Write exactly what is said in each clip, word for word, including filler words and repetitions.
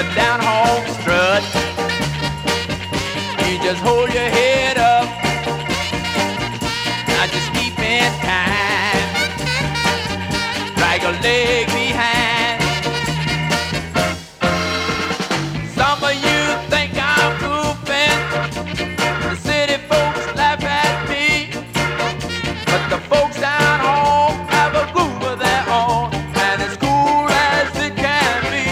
the down home strut. You just hold your head up, now just keep in time. Drag a leg behind. Some of you think I'm goofing, the city folks laugh at me, but the folks down home have a groove of their own, and as cool as it can be.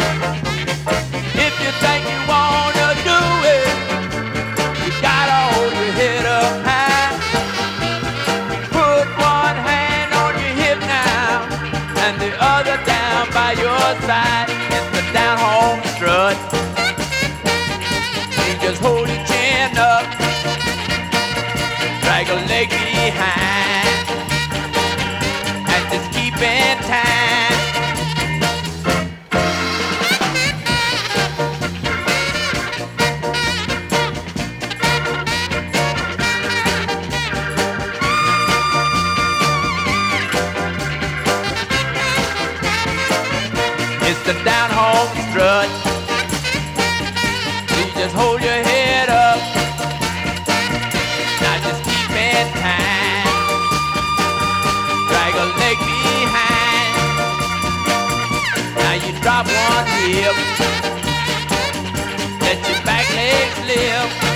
If you think you wanna do it, you gotta hold your head up high. Put one hand on your hip now, and the other down by your side. It's the down home strut. You just hold your chin up, drag a leg behind, and just keep in time. It's the down home strut. You just hold your head up, now just keep in time. Drag a leg behind. Now you drop one hip, let your back legs lift.